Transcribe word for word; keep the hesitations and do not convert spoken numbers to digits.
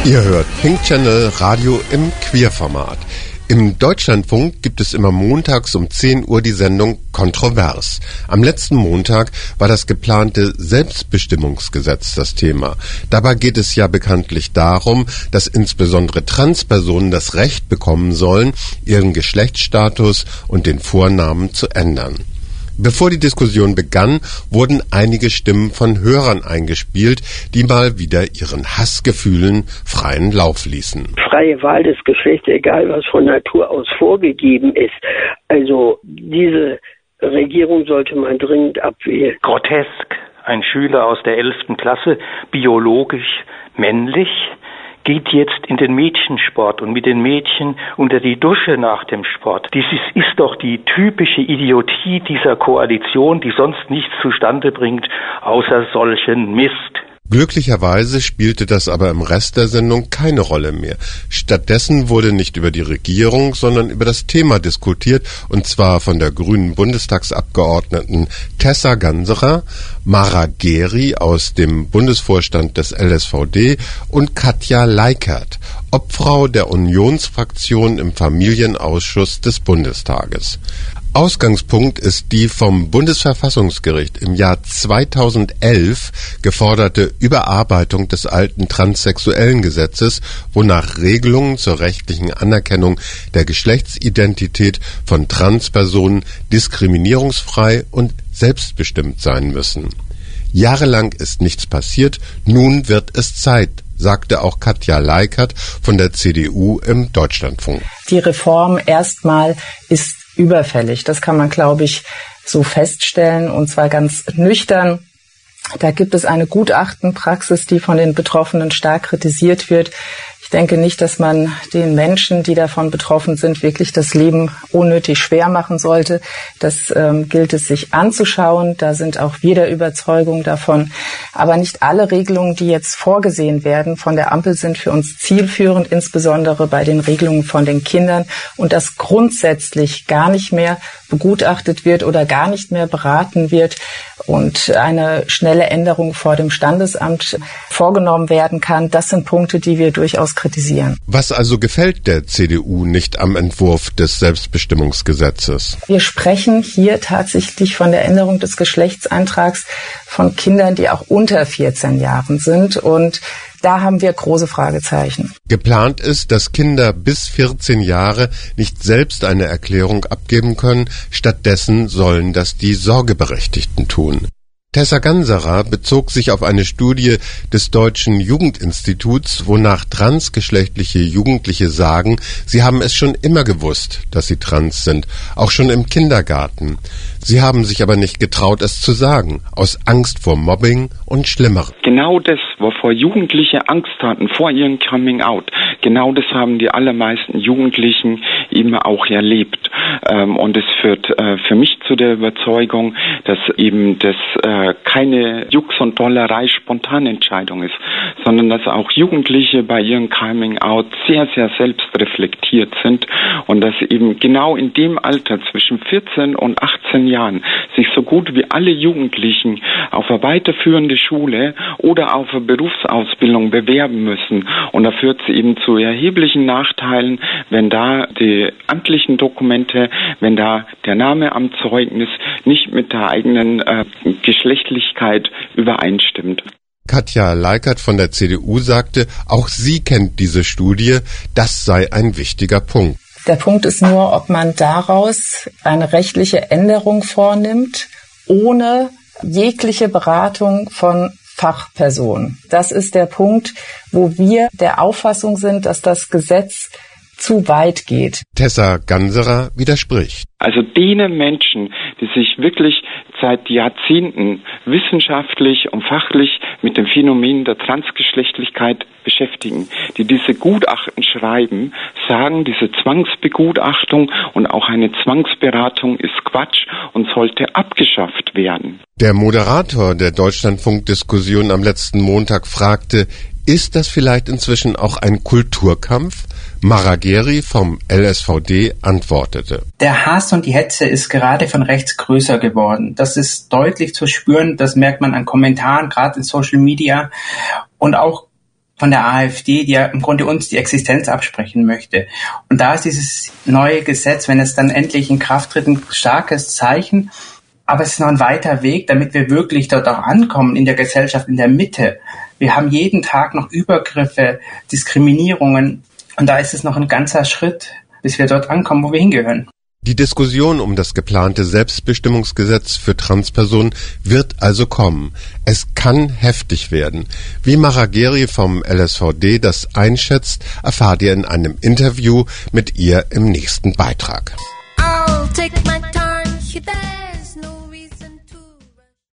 Ihr hört Pink Channel Radio im Queerformat. Im Deutschlandfunk gibt es immer montags um zehn Uhr die Sendung Kontrovers. Am letzten Montag war das geplante Selbstbestimmungsgesetz das Thema. Dabei geht es ja bekanntlich darum, dass insbesondere Transpersonen das Recht bekommen sollen, ihren Geschlechtsstatus und den Vornamen zu ändern. Bevor die Diskussion begann, wurden einige Stimmen von Hörern eingespielt, die mal wieder ihren Hassgefühlen freien Lauf ließen. Freie Wahl des Geschlechts, egal was von Natur aus vorgegeben ist. Also diese Regierung sollte man dringend abwählen. Grotesk. Ein Schüler aus der elften Klasse, biologisch männlich, geht jetzt in den Mädchensport und mit den Mädchen unter die Dusche nach dem Sport. Dies ist, ist doch die typische Idiotie dieser Koalition, die sonst nichts zustande bringt, außer solchen Mist. Glücklicherweise spielte das aber im Rest der Sendung keine Rolle mehr. Stattdessen wurde nicht über die Regierung, sondern über das Thema diskutiert, und zwar von der grünen Bundestagsabgeordneten Tessa Ganserer, Mara Geri aus dem Bundesvorstand des L S V D und Katja Leikert, Obfrau der Unionsfraktion im Familienausschuss des Bundestages. Ausgangspunkt ist die vom Bundesverfassungsgericht im Jahr zweitausendelf geforderte Überarbeitung des alten transsexuellen Gesetzes, wonach Regelungen zur rechtlichen Anerkennung der Geschlechtsidentität von Transpersonen diskriminierungsfrei und selbstbestimmt sein müssen. Jahrelang ist nichts passiert, nun wird es Zeit, sagte auch Katja Leikert von der C D U im Deutschlandfunk. Die Reform erstmal ist überfällig. Das kann man, glaube ich, so feststellen, und zwar ganz nüchtern. Da gibt es eine Gutachtenpraxis, die von den Betroffenen stark kritisiert wird. Ich denke nicht, dass man den Menschen, die davon betroffen sind, wirklich das Leben unnötig schwer machen sollte. Das ähm, gilt es sich anzuschauen. Da sind auch wir der Überzeugung davon. Aber nicht alle Regelungen, die jetzt vorgesehen werden von der Ampel, sind für uns zielführend, insbesondere bei den Regelungen von den Kindern. Und dass grundsätzlich gar nicht mehr begutachtet wird oder gar nicht mehr beraten wird und eine schnelle Änderung vor dem Standesamt vorgenommen werden kann, das sind Punkte, die wir durchaus kritisieren. Was also gefällt der C D U nicht am Entwurf des Selbstbestimmungsgesetzes? Wir sprechen hier tatsächlich von der Änderung des Geschlechtseintrags von Kindern, die auch unter vierzehn Jahren sind, und da haben wir große Fragezeichen. Geplant ist, dass Kinder bis vierzehn Jahre nicht selbst eine Erklärung abgeben können. Stattdessen sollen das die Sorgeberechtigten tun. Tessa Ganserer bezog sich auf eine Studie des Deutschen Jugendinstituts, wonach transgeschlechtliche Jugendliche sagen, sie haben es schon immer gewusst, dass sie trans sind, auch schon im Kindergarten. Sie haben sich aber nicht getraut, es zu sagen, aus Angst vor Mobbing und Schlimmerem. Genau das, wovor Jugendliche Angst hatten vor ihrem Coming-out, genau das haben die allermeisten Jugendlichen eben auch erlebt. Und es führt für mich zu der Überzeugung, dass eben das keine Jux und Dollerei Spontanentscheidung ist, sondern dass auch Jugendliche bei ihrem Coming-out sehr, sehr selbstreflektiert sind und dass eben genau in dem Alter zwischen vierzehn und achtzehn Jahren sich so gut wie alle Jugendlichen auf eine weiterführende Schule oder auf eine Berufsausbildung bewerben müssen. Und da führt es eben zu erheblichen Nachteilen, wenn da die amtlichen Dokumente, wenn da der Name am Zeugnis nicht mit der eigenen äh, Geschlechtlichkeit übereinstimmt. Katja Leikert von der C D U sagte, auch sie kennt diese Studie, das sei ein wichtiger Punkt. Der Punkt ist nur, ob man daraus eine rechtliche Änderung vornimmt, ohne jegliche Beratung von Fachpersonen. Das ist der Punkt, wo wir der Auffassung sind, dass das Gesetz zu weit geht. Tessa Ganserer widerspricht. Also denen Menschen, die sich wirklich seit Jahrzehnten wissenschaftlich und fachlich mit dem Phänomen der Transgeschlechtlichkeit beschäftigen, die diese Gutachten schreiben, sagen, diese Zwangsbegutachtung und auch eine Zwangsberatung ist Quatsch und sollte abgeschafft werden. Der Moderator der Deutschlandfunk-Diskussion am letzten Montag fragte, ist das vielleicht inzwischen auch ein Kulturkampf? Mara Geri vom L S V D antwortete. Der Hass und die Hetze ist gerade von rechts größer geworden. Das ist deutlich zu spüren, das merkt man an Kommentaren, gerade in Social Media. Und auch von der AfD, die ja im Grunde uns die Existenz absprechen möchte. Und da ist dieses neue Gesetz, wenn es dann endlich in Kraft tritt, ein starkes Zeichen. Aber es ist noch ein weiter Weg, damit wir wirklich dort auch ankommen in der Gesellschaft, in der Mitte. Wir haben jeden Tag noch Übergriffe, Diskriminierungen. Und da ist es noch ein ganzer Schritt, bis wir dort ankommen, wo wir hingehören. Die Diskussion um das geplante Selbstbestimmungsgesetz für Transpersonen wird also kommen. Es kann heftig werden. Wie Mara Geri vom L S V D das einschätzt, erfahrt ihr in einem Interview mit ihr im nächsten Beitrag. I'll take my time.